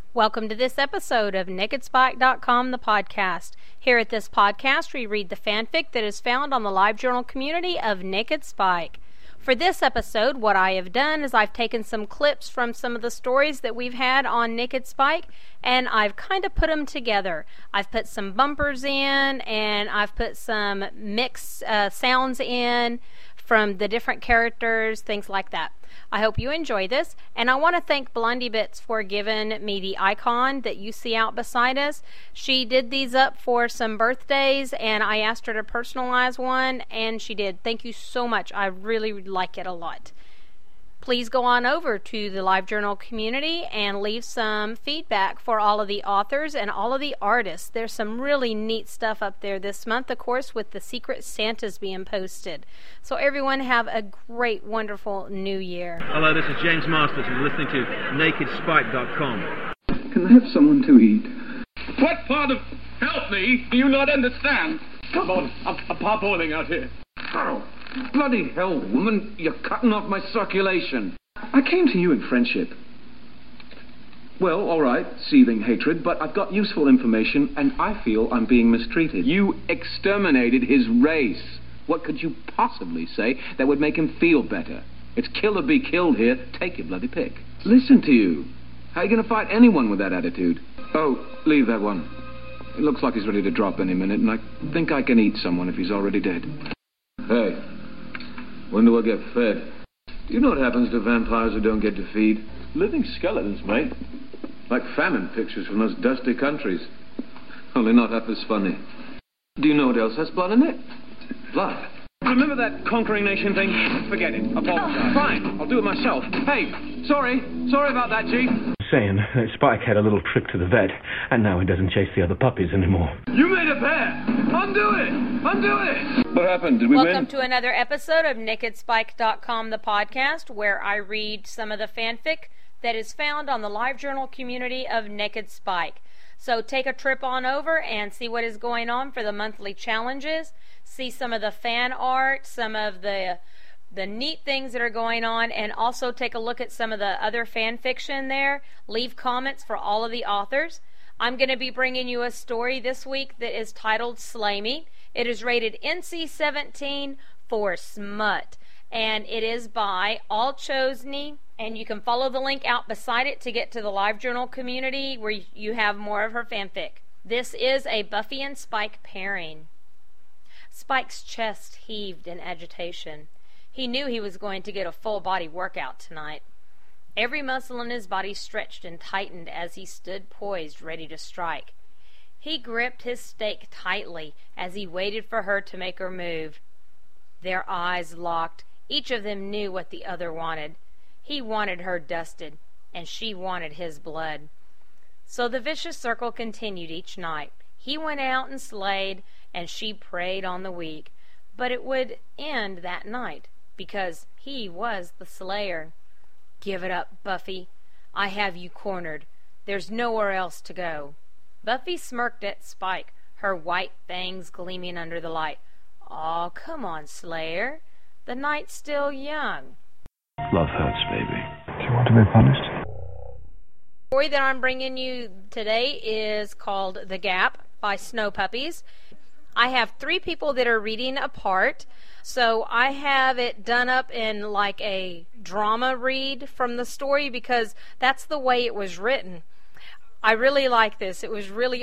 Welcome to this episode of NakedSpike.com, the podcast. Here at this podcast, we read the fanfic that is found on the LiveJournal community of Naked Spike. For this episode, what I have done is I've taken some clips from some of the stories that we've had on Naked Spike, and I've kind of put them together. I've put some bumpers in, and I've put some mixed sounds in from the different characters, things like that. I hope you enjoy this, and I want to thank Blondie Bits for giving me the icon that you see out beside us. She did these up for some birthdays, and I asked her to personalize one, and she did. Thank you so much. I really like it a lot. Please go on over to the LiveJournal community and leave some feedback for all of the authors and all of the artists. There's some really neat stuff up there this month, of course, with the Secret Santas being posted. So everyone have a great, wonderful new year. Hello, this is James Masters, and you're listening to NakedSpike.com. Can I have somethone to eat? What part of help me do you not understand? Come on, I'm parboiling out here. Oh, bloody hell, woman, you're cutting off my circulation. I came to you in friendship. Well, all right, seething hatred, but I've got useful information, and I feel I'm being mistreated. You exterminated his race. What could you possibly say that would make him feel better? It's kill or be killed here. Take your bloody pick. Listen to you. How are you going to fight anyone with that attitude? Oh, leave that one. It looks like he's ready to drop any minute, and I think I can eat someone if he's already dead. Hey, when do I get fed? Do you know what happens to vampires who don't get to feed? Living skeletons, mate. Like famine pictures from those dusty countries. Only not half as funny. Do you know what else has blood in it? Blood. Remember that conquering nation thing? Forget it. Apologize. Fine, I'll do it myself. Hey, sorry about that, Chief. Saying that Spike had a little trip to the vet, and now he doesn't chase the other puppies anymore. You made a pair! Undo it! What happened? Did we Welcome win? to another episode of NakedSpike.com, the podcast, where I read some of the fanfic that is found on the LiveJournal community of Naked Spike. So take a trip on over and see what is going on for the monthly challenges. See some of the fan art, some of the neat things that are going on, and also take a look at some of the other fan fiction there. Leave comments for all of the authors. I'm going to be bringing you a story this week that is titled Slay Me. It is rated NC-17 for smut, and it is by All Chosney, and you can follow the link out beside it to get to the LiveJournal community where you have more of her fanfic. This is a Buffy and Spike pairing. Spike's chest heaved in agitation. He knew he was going to get a full-body workout tonight. Every muscle in his body stretched and tightened as he stood poised, ready to strike. He gripped his stake tightly as he waited for her to make her move. Their eyes locked. Each of them knew what the other wanted. He wanted her dusted, and she wanted his blood. So the vicious circle continued each night. He went out and slayed, and she preyed on the weak. But it would end that night, because he was the slayer. Give it up, Buffy. I have you cornered. There's nowhere else to go. Buffy smirked at Spike, her white fangs gleaming under the light. Aw, come on, Slayer. The night's still young. Love hurts, baby. Do you want to be punished? The story that I'm bringing you today is called The Gap by Snow Puppies. I have 3 people that are reading a part, so I have it done up in like a drama read from the story because that's the way it was written. I really like this. It was really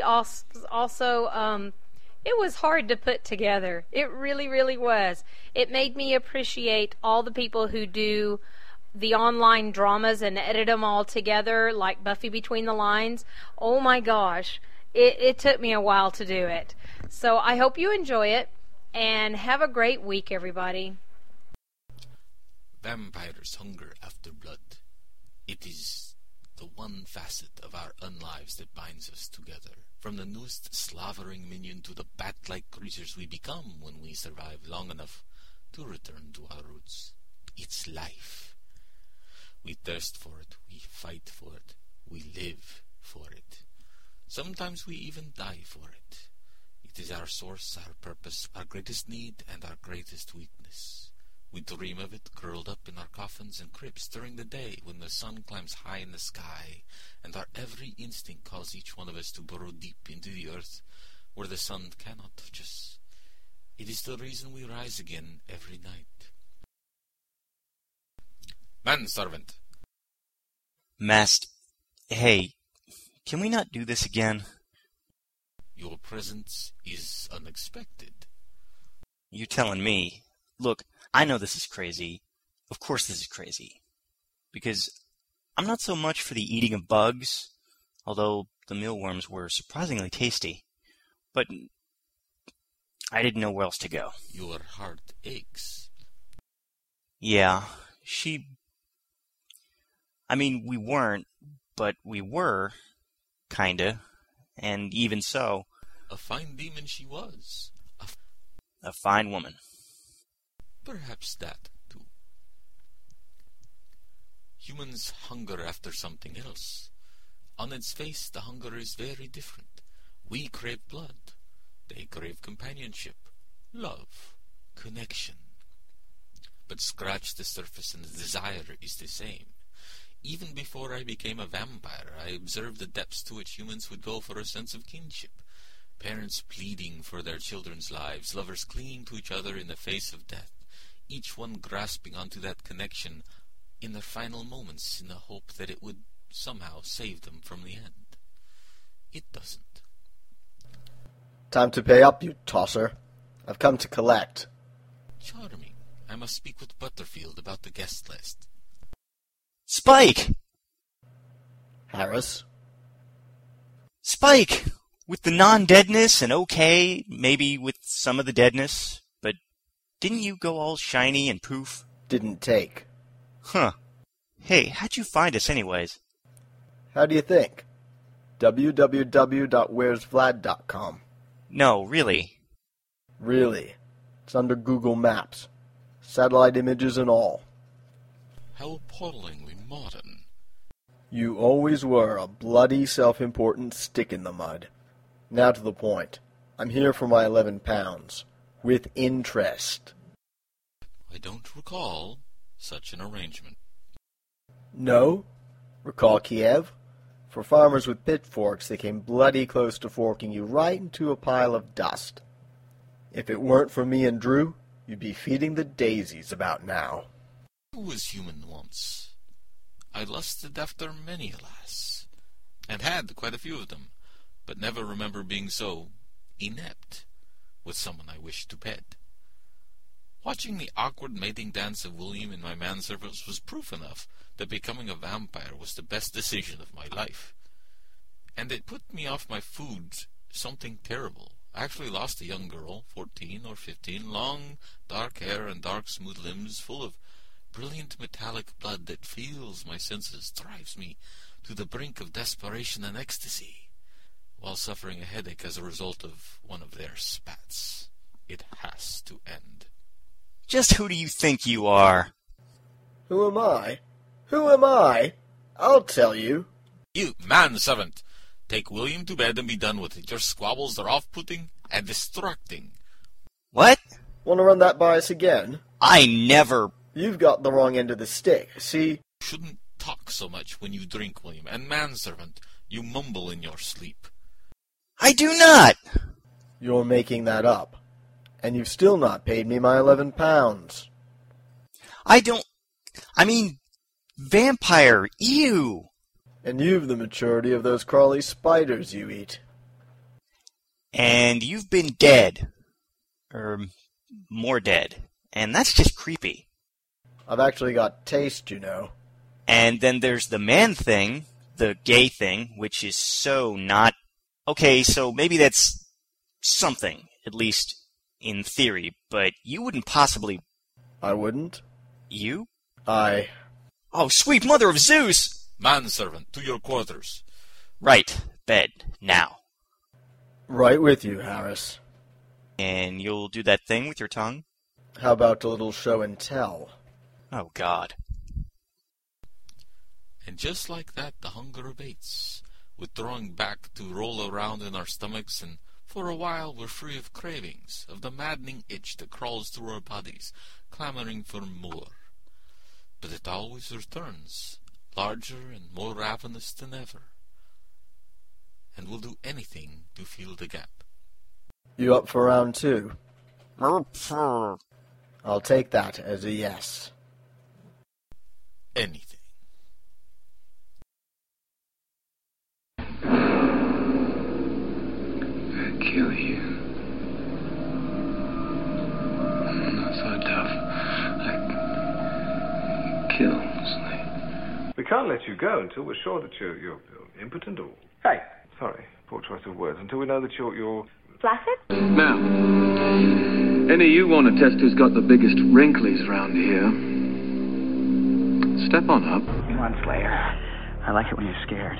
also it was hard to put together. It really, really was. It made me appreciate all the people who do the online dramas and edit them all together, like Buffy Between the Lines. Oh my gosh. It took me a while to do it. So I hope you enjoy it, and have a great week, everybody. Vampires hunger after blood. It is the one facet of our unlives that binds us together. From the newest slavering minion to the bat-like creatures we become when we survive long enough to return to our roots. It's life. We thirst for it, we fight for it, we live for it. Sometimes we even die for it. It is our source, our purpose, our greatest need, and our greatest weakness. We dream of it curled up in our coffins and cribs during the day when the sun climbs high in the sky, and our every instinct calls each one of us to burrow deep into the earth where the sun cannot touch us. It is the reason we rise again every night. Manservant. Hey, can we not do this again? Your presence is unexpected. You're telling me. Look, I know this is crazy. Of course this is crazy. Because I'm not so much for the eating of bugs, although the mealworms were surprisingly tasty. But I didn't know where else to go. Your heart aches. Yeah, we weren't, but we were, kinda. And even so... A fine demon she was. A fine woman. Perhaps that, too. Humans hunger after something else. On its face, the hunger is very different. We crave blood. They crave companionship, love, connection. But scratch the surface and the desire is the same. Even before I became a vampire, I observed the depths to which humans would go for a sense of kinship. Parents pleading for their children's lives, lovers clinging to each other in the face of death, each one grasping onto that connection in their final moments in the hope that it would somehow save them from the end. It doesn't. Time to pay up, you tosser. I've come to collect. Charming. I must speak with Butterfield about the guest list. Spike! Harris? Spike! With the non-deadness and okay, maybe with some of the deadness, but didn't you go all shiny and poof? Didn't take. Huh. Hey, how'd you find us anyways? How do you think? www.where'svlad.com. No, really. Really. It's under Google Maps. Satellite images and all. How appallingly modern. You always were a bloody self-important stick in the mud. Now to the point. I'm here for my 11 pounds. With interest. I don't recall such an arrangement. No? Recall Kiev? For farmers with pitchforks, they came bloody close to forking you right into a pile of dust. If it weren't for me and Drew, you'd be feeding the daisies about now. I was human once. I lusted after many, alas, and had quite a few of them, but never remember being so inept with someone I wished to pet. Watching the awkward mating dance of William in my manservant was proof enough that becoming a vampire was the best decision of my life. And it put me off my food something terrible. I actually lost a young girl, 14 or 15, long, dark hair and dark, smooth limbs, full of brilliant metallic blood that feels my senses, drives me to the brink of desperation and ecstasy, while suffering a headache as a result of one of their spats. It has to end. Just who do you think you are? Who am I? Who am I? I'll tell you. You, manservant! Take William to bed and be done with it. Your squabbles are off-putting and distracting. What? Want to run that by us again? I never... You've got the wrong end of the stick, see? You shouldn't talk so much when you drink, William. And manservant, you mumble in your sleep. I do not! You're making that up. And you've still not paid me my 11 pounds. Vampire, ew! And you've the maturity of those crawly spiders you eat. And you've been dead. More dead. And that's just creepy. I've actually got taste, you know. And then there's the man thing, the gay thing, which is so not... Okay, so maybe that's something, at least in theory, but you wouldn't possibly... I wouldn't? You? Oh, sweet mother of Zeus! Manservant, to your quarters. Right, bed, now. Right with you, Harris. And you'll do that thing with your tongue? How about a little show and tell? Oh, God. And just like that, the hunger abates, withdrawing back to roll around in our stomachs and For a while we're free of cravings, of the maddening itch that crawls through our bodies, clamoring for more. But it always returns, larger and more ravenous than ever. And we'll do anything to fill the gap. You up for round 2? I'll take that as a yes. Anything. I'd kill you. I'm not so tough. I'd kill Slade. We can't let you go until we're sure that you're impotent or... Hey, sorry, poor choice of words. Until we know that you're... Flaccid? Now, any of you want to test who's got the biggest wrinklies around here? Step on up. Come on, Slayer. I like it when you're scared.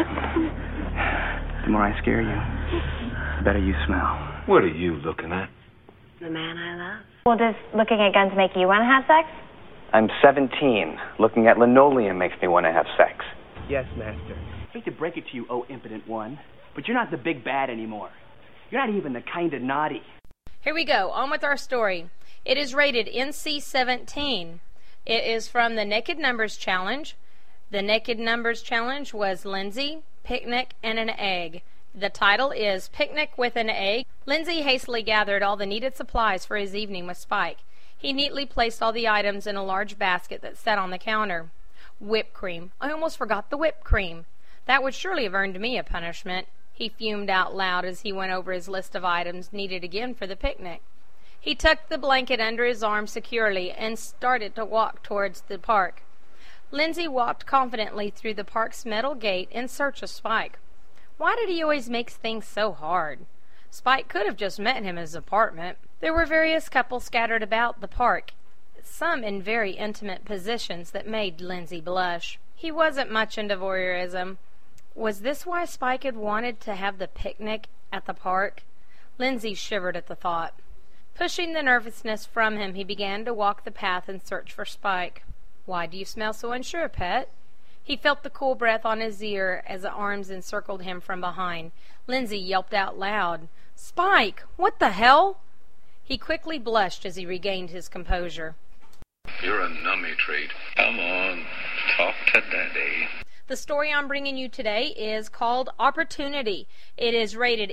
The more I scare you, the better you smell. What are you looking at? The man I love. Well, does looking at guns make you want to have sex? I'm 17. Looking at linoleum makes me want to have sex. Yes, Master. I hate to break it to you, oh impotent one, but you're not the big bad anymore. You're not even the kind of naughty. Here we go, on with our story. It is rated NC-17. It is from the Naked Numbers Challenge. The Naked Numbers Challenge was Lindsay, Picnic, and an Egg. The title is Picnic with an Egg. Lindsay hastily gathered all the needed supplies for his evening with Spike. He neatly placed all the items in a large basket that sat on the counter. Whipped cream. I almost forgot the whipped cream. That would surely have earned me a punishment. He fumed out loud as he went over his list of items needed again for the picnic. He tucked the blanket under his arm securely and started to walk towards the park. Lindsay walked confidently through the park's metal gate in search of Spike. Why did he always make things so hard? Spike could have just met him in his apartment. There were various couples scattered about the park, some in very intimate positions that made Lindsay blush. He wasn't much into voyeurism. Was this why Spike had wanted to have the picnic at the park? Lindsay shivered at the thought. Pushing the nervousness from him, he began to walk the path in search for Spike. Why do you smell so unsure, pet? He felt the cool breath on his ear as the arms encircled him from behind. Lindsay yelped out loud, "Spike! What the hell?" He quickly blushed as he regained his composure. You're a nummy treat. Come on, talk to Daddy. The story I'm bringing you today is called Opportunity. It is rated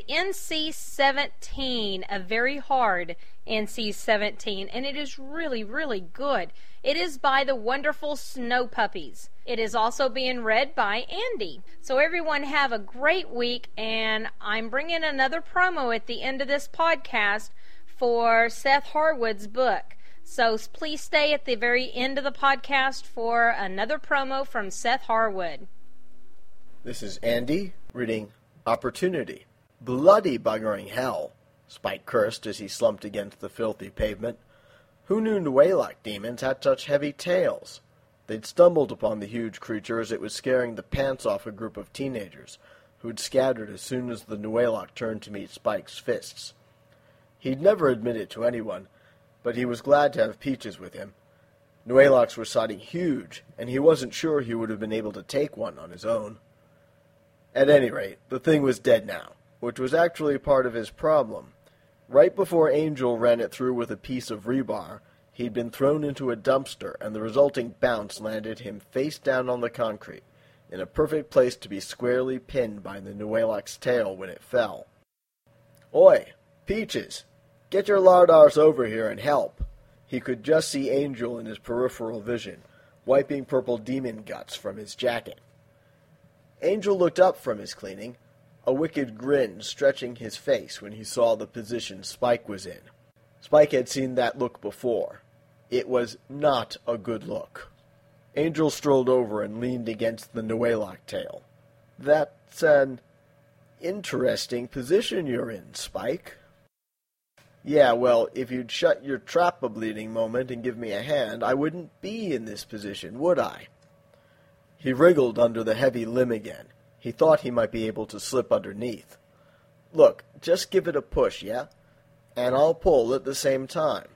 NC-17, a very hard NC-17, and it is really, really good. It is by the wonderful Snow Puppies. It is also being read by Andy. So everyone have a great week, and I'm bringing another promo at the end of this podcast for Seth Harwood's book. So please stay at the very end of the podcast for another promo from Seth Harwood. This is Andy reading Opportunity. Bloody buggering hell, Spike cursed as he slumped against the filthy pavement. Who knew Nuelak demons had such heavy tails? They'd stumbled upon the huge creature as it was scaring the pants off a group of teenagers, who'd scattered as soon as the Nuelak turned to meet Spike's fists. He'd never admit it to anyone, but he was glad to have Peaches with him. Nuelaks were sodding huge, and he wasn't sure he would have been able to take one on his own. At any rate, the thing was dead now, which was actually part of his problem. Right before Angel ran it through with a piece of rebar, he'd been thrown into a dumpster, and the resulting bounce landed him face down on the concrete, in a perfect place to be squarely pinned by the Nuelak's tail when it fell. "Oi, Peaches! Get your lard arse over here and help." He could just see Angel in his peripheral vision, wiping purple demon guts from his jacket. Angel looked up from his cleaning, a wicked grin stretching his face when he saw the position Spike was in. Spike had seen that look before. It was not a good look. Angel strolled over and leaned against the Nuelak tail. "That's an interesting position you're in, Spike." "Yeah, well, if you'd shut your trap-a-bleeding moment and give me a hand, I wouldn't be in this position, would I?" He wriggled under the heavy limb again. He thought he might be able to slip underneath. "Look, just give it a push, yeah? And I'll pull at the same time."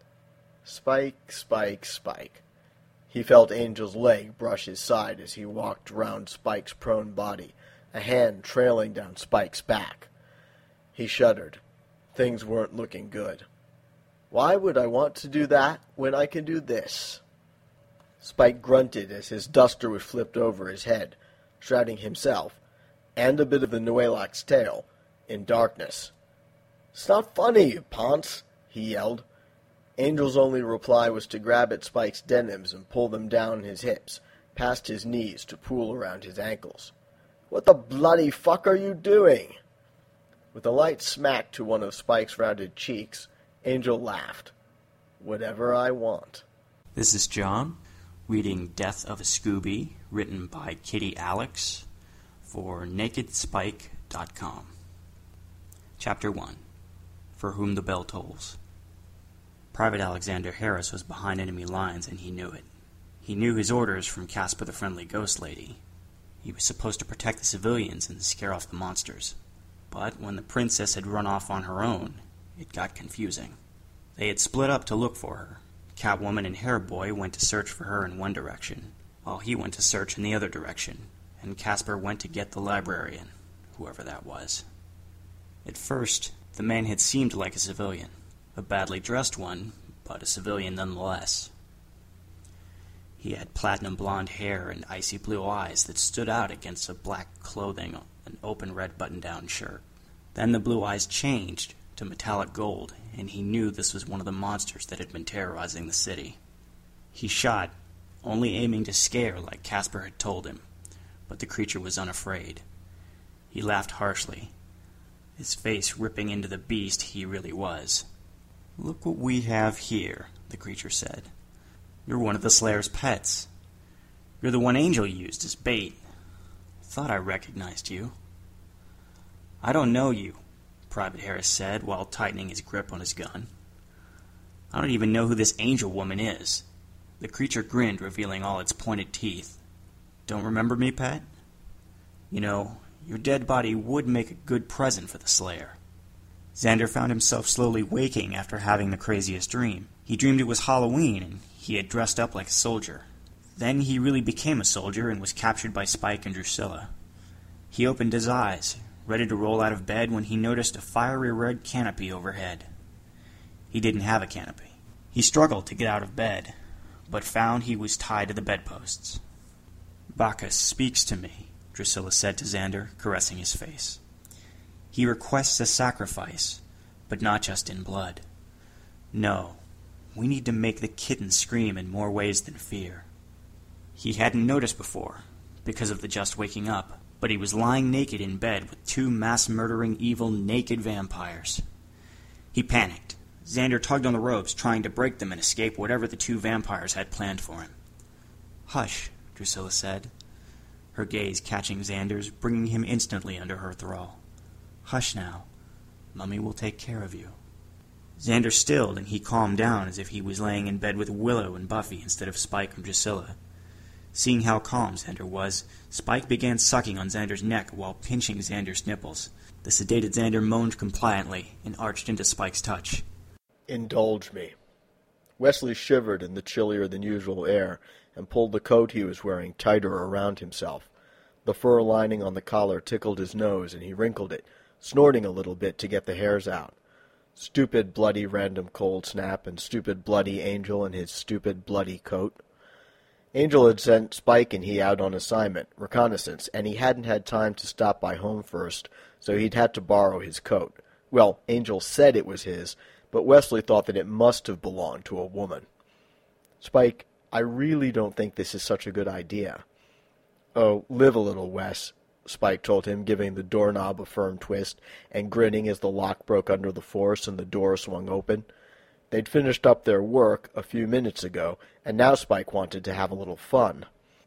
Spike, Spike, Spike. He felt Angel's leg brush his side as he walked round Spike's prone body, a hand trailing down Spike's back. He shuddered. Things weren't looking good. Why would I want to do that when I can do this? Spike grunted as his duster was flipped over his head, shrouding himself, and a bit of the Nuelac's tail, in darkness. "It's not funny, you ponce," he yelled. Angel's only reply was to grab at Spike's denims and pull them down his hips, past his knees to pool around his ankles. "What the bloody fuck are you doing?" With a light smack to one of Spike's rounded cheeks, Angel laughed. "Whatever I want." This is John, reading Death of a Scooby, written by Kitty Alex, for NakedSpike.com. Chapter 1. For Whom the Bell Tolls. Private Alexander Harris was behind enemy lines, and he knew it. He knew his orders from Casper the Friendly Ghost Lady. He was supposed to protect the civilians and scare off the monsters. But when the princess had run off on her own, it got confusing. They had split up to look for her. Catwoman and Hairboy went to search for her in one direction, while he went to search in the other direction, and Casper went to get the librarian, whoever that was. At first, the man had seemed like a civilian, a badly dressed one, but a civilian nonetheless. He had platinum blonde hair and icy blue eyes that stood out against a black clothing, an open red button-down shirt. Then the blue eyes changed to metallic gold, and he knew this was one of the monsters that had been terrorizing the city. He shot, only aiming to scare like Casper had told him, but the creature was unafraid. He laughed harshly, his face ripping into the beast he really was. "Look what we have here," the creature said. "You're one of the Slayer's pets. You're the one Angel used as bait. Thought I recognized you." "I don't know you," Private Harris said while tightening his grip on his gun. "I don't even know who this Angel woman is." The creature grinned, revealing all its pointed teeth. "Don't remember me, pet? You know, your dead body would make a good present for the Slayer." Xander found himself slowly waking after having the craziest dream. He dreamed it was Halloween, and he had dressed up like a soldier. Then he really became a soldier and was captured by Spike and Drusilla. He opened his eyes, ready to roll out of bed, when he noticed a fiery red canopy overhead. He didn't have a canopy. He struggled to get out of bed, but found he was tied to the bedposts. "Bacchus speaks to me," Drusilla said to Xander, caressing his face. "He requests a sacrifice, but not just in blood. No, we need to make the kitten scream in more ways than fear." He hadn't noticed before, because of the just waking up, but he was lying naked in bed with two mass-murdering evil naked vampires. He panicked. Xander tugged on the ropes, trying to break them and escape whatever the two vampires had planned for him. "Hush," Drusilla said, her gaze catching Xander's, bringing him instantly under her thrall. "Hush now. Mummy will take care of you." Xander stilled, and he calmed down as if he was laying in bed with Willow and Buffy instead of Spike and Drusilla. Seeing how calm Xander was, Spike began sucking on Xander's neck while pinching Xander's nipples. The sedated Xander moaned compliantly and arched into Spike's touch. "Indulge me." Wesley shivered in the chillier-than-usual air and pulled the coat he was wearing tighter around himself. The fur lining on the collar tickled his nose, and he wrinkled it, snorting a little bit to get the hairs out. Stupid, bloody random cold snap, and stupid, bloody Angel in his stupid, bloody coat. Angel had sent Spike and he out on assignment, reconnaissance, and he hadn't had time to stop by home first, so he'd had to borrow his coat. Well, Angel said it was his, but Wesley thought that it must have belonged to a woman. "Spike, I really don't think this is such a good idea." "Oh, live a little, Wes," Spike told him, giving the doorknob a firm twist, and grinning as the lock broke under the force and the door swung open. They'd finished up their work a few minutes ago, and now Spike wanted to have a little fun.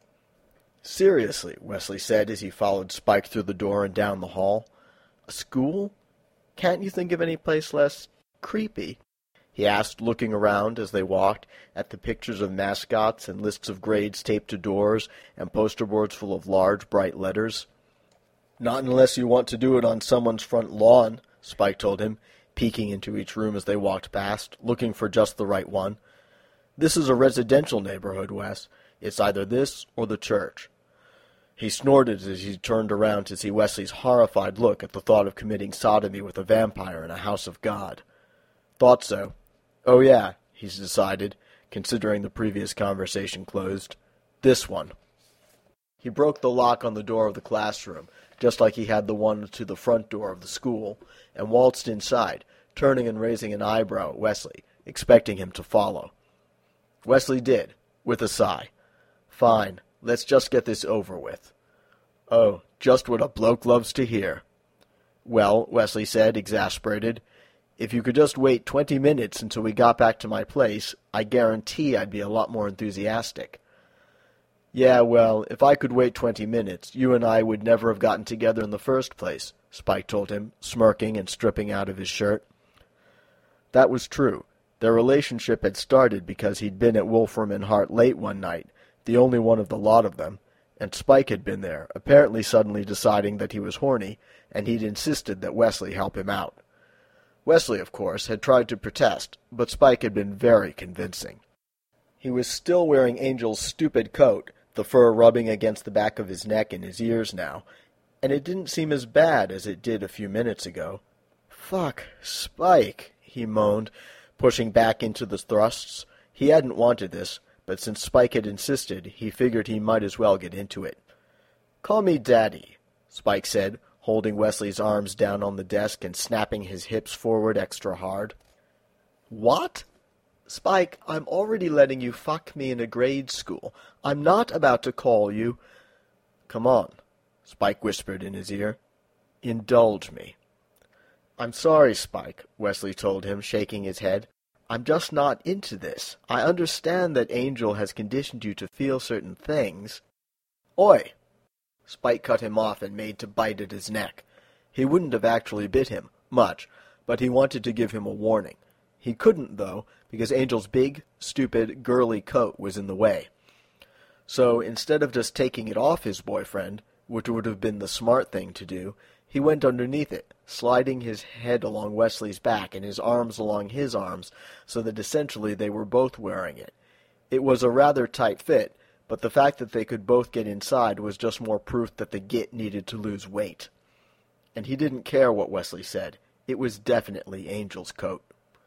"Seriously," Wesley said as he followed Spike through the door and down the hall. "A school? Can't you think of any place less creepy?" he asked, looking around as they walked at the pictures of mascots and lists of grades taped to doors and poster boards full of large, bright letters. "Not unless you want to do it on someone's front lawn," Spike told him, peeking into each room as they walked past, looking for just the right one. "This is a residential neighborhood, Wes. It's either this or the church." He snorted as he turned around to see Wesley's horrified look at the thought of committing sodomy with a vampire in a house of God. Thought so. Oh yeah, he decided, considering the previous conversation closed. This one. He broke the lock on the door of the classroom, just like he had the one to the front door of the school, and waltzed inside, turning and raising an eyebrow at Wesley, expecting him to follow. Wesley did, with a sigh. Fine, let's just get this over with. Oh, just what a bloke loves to hear. Well, Wesley said, exasperated, if you could just wait 20 minutes until we got back to my place, I guarantee I'd be a lot more enthusiastic. Yeah, well, if I could wait 20 minutes, you and I would never have gotten together in the first place, Spike told him, smirking and stripping out of his shirt. That was true. Their relationship had started because he'd been at Wolfram and Hart late one night, the only one of the lot of them, and Spike had been there, apparently suddenly deciding that he was horny, and he'd insisted that Wesley help him out. Wesley, of course, had tried to protest, but Spike had been very convincing. He was still wearing Angel's stupid coat, the fur rubbing against the back of his neck and his ears now, and it didn't seem as bad as it did a few minutes ago. Fuck, Spike, he moaned, pushing back into the thrusts. He hadn't wanted this, but since Spike had insisted, he figured he might as well get into it. Call me Daddy, Spike said, holding Wesley's arms down on the desk and snapping his hips forward extra hard. What? Spike, I'm already letting you fuck me in a grade school. I'm not about to call you. Come on, Spike whispered in his ear. Indulge me. I'm sorry, Spike, Wesley told him, shaking his head. I'm just not into this. I understand that Angel has conditioned you to feel certain things. Oi! Spike cut him off and made to bite at his neck. He wouldn't have actually bit him, much, but he wanted to give him a warning. He couldn't, though, because Angel's big, stupid, girly coat was in the way. So, instead of just taking it off his boyfriend, which would have been the smart thing to do, he went underneath it, sliding his head along Wesley's back and his arms along his arms, so that essentially they were both wearing it. It was a rather tight fit, but the fact that they could both get inside was just more proof that the git needed to lose weight. And he didn't care what Wesley said. It was definitely Angel's coat.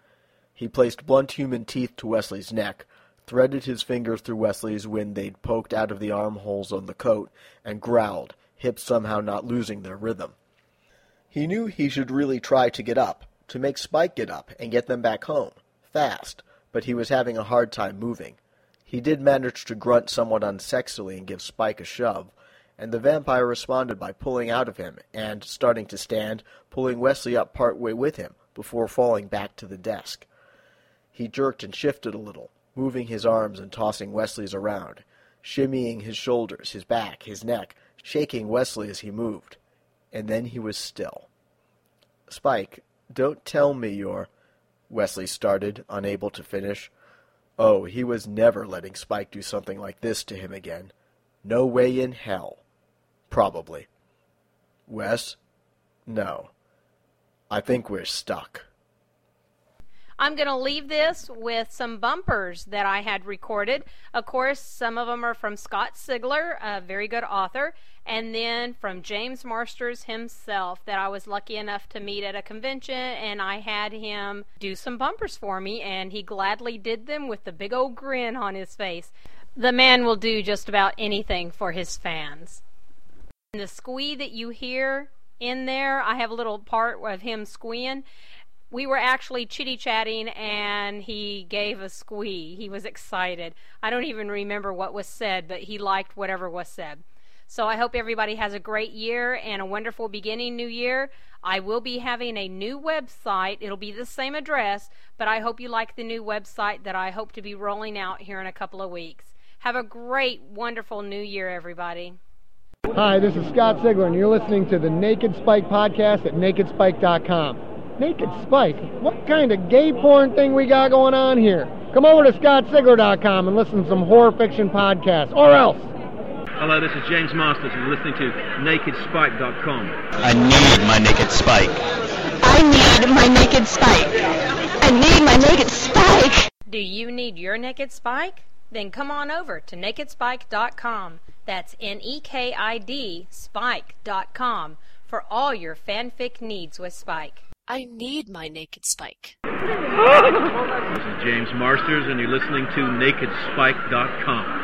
He placed blunt human teeth to Wesley's neck, threaded his fingers through Wesley's when they'd poked out of the armholes on the coat, and growled, hips somehow not losing their rhythm. He knew he should really try to get up, to make Spike get up and get them back home, fast, but he was having a hard time moving. He did manage to grunt somewhat unsexily and give Spike a shove, and the vampire responded by pulling out of him and, starting to stand, pulling Wesley up part way with him before falling back to the desk. He jerked and shifted a little, moving his arms and tossing Wesley's around, shimmying his shoulders, his back, his neck, shaking Wesley as he moved. And then he was still. Spike, don't tell me you're... Wesley started, unable to finish. Oh, he was never letting Spike do something like this to him again. No way in hell. Probably. Wes? No. I think we're stuck. I'm going to leave this with some bumpers that I had recorded. Of course, some of them are from Scott Sigler, a very good author, and then from James Marsters himself that I was lucky enough to meet at a convention, and I had him do some bumpers for me, and he gladly did them with the big old grin on his face. The man will do just about anything for his fans. And the squee that you hear in there, I have a little part of him squeeing. We were actually chitty-chatting, and he gave a squee. He was excited. I don't even remember what was said, but he liked whatever was said. So I hope everybody has a great year and a wonderful beginning new year. I will be having a new website. It'll be the same address, but I hope you like the new website that I hope to be rolling out here in a couple of weeks. Have a great, wonderful new year, everybody. Hi, this is Scott Sigler, and you're listening to the Naked Spike podcast at NakedSpike.com. Naked Spike? What kind of gay porn thing we got going on here? Come over to ScottSigler.com and listen to some horror fiction podcasts, or else. Hello, this is James Masters, and you're listening to NakedSpike.com. I need my Naked Spike. I need my Naked Spike. I need my Naked Spike. Do you need your Naked Spike? Then come on over to NakedSpike.com. That's NEKID Spike.com for all your fanfic needs with Spike. I need my Naked Spike. This is James Marsters, and you're listening to NakedSpike.com.